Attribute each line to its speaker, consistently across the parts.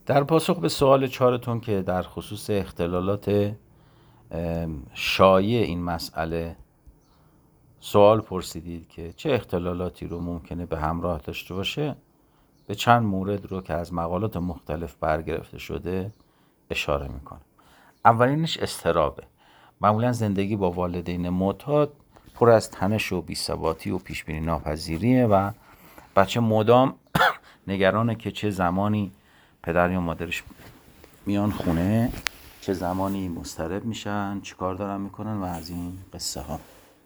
Speaker 1: در پاسخ به سوال 4تون که در خصوص اختلالات شایع این مسئله سوال پرسیدید که چه اختلالاتی رو ممکنه به همراه داشته باشه، به چند مورد رو که از مقالات مختلف برگرفته شده اشاره میکنه. اولینش اضطرابه. معمولا زندگی با والدین معتاد پر از تنش و بی‌ثباتی و پیشبینی ناپذیریه و بچه مدام نگرانه که چه زمانی پدر یا مادرش میان خونه، چه زمانی مضطرب میشن، چی کار دارن میکنن و از این قصه ها.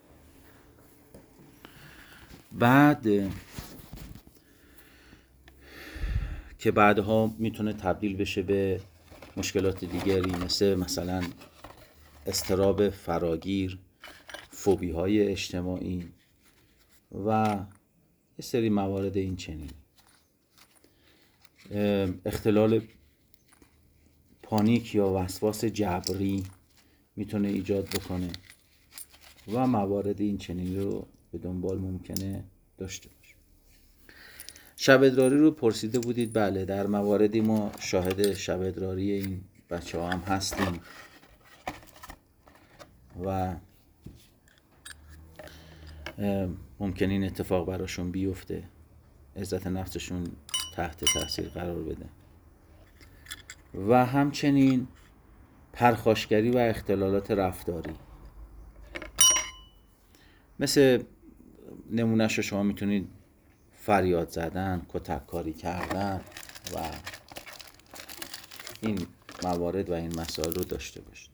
Speaker 1: بعد که بعدها میتونه تبدیل بشه به مشکلات دیگری مثلا اضطراب فراگیر، فوبی های اجتماعی و یه سری موارد این چنین. اختلال پانیک یا وسواس جبری میتونه ایجاد بکنه و موارد این چنین رو به دنبال ممکنه داشته باشه. شب ادراری رو پرسیده بودید. بله، در مواردی ما شاهد شب ادراری این بچه ها هم هستیم و ممکنه این اتفاق براشون بیفته، عزت نفسشون تحت تاثیر قرار بده. و همچنین پرخاشگری و اختلالات رفتاری، مثل نمونهش رو شما میتونید فریاد زدن، کتک کاری کردن و این موارد و این مسائل رو داشته باشید.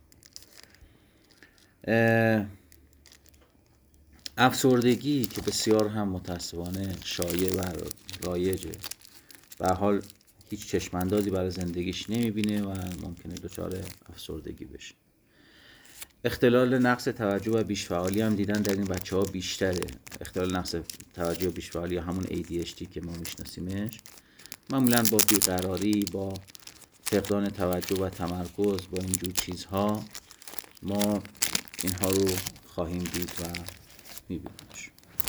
Speaker 1: افسردگی که بسیار هم متاسفانه شایع و رایجه، به حال هیچ چشماندازی برای زندگیش نمیبینه و ممکنه دچار افسردگی بشه. اختلال نقص توجه و بیش‌فعالی هم دیدن در این بچه ها بیشتره. اختلال نقص توجه و بیش‌فعالی همون ADHD که ما میشناسیمش، معمولا با بیقراری، با فقدان توجه و تمرکز، با اینجور چیزها ما اینها رو خواهیم دید و میبینیمش.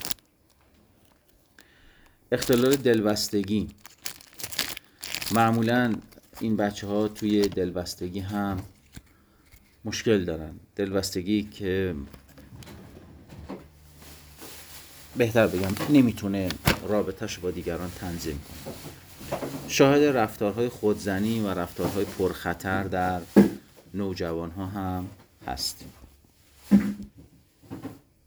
Speaker 1: اختلال دلبستگی، معمولا این بچه ها توی دلبستگی هم مشکل دارن. دلبستگی که بهتر بگم نمیتونه رابطه‌شو با دیگران تنظیم کنه. شاهد رفتارهای خودزنی و رفتارهای پرخطر در نوجوان ها هم هستیم.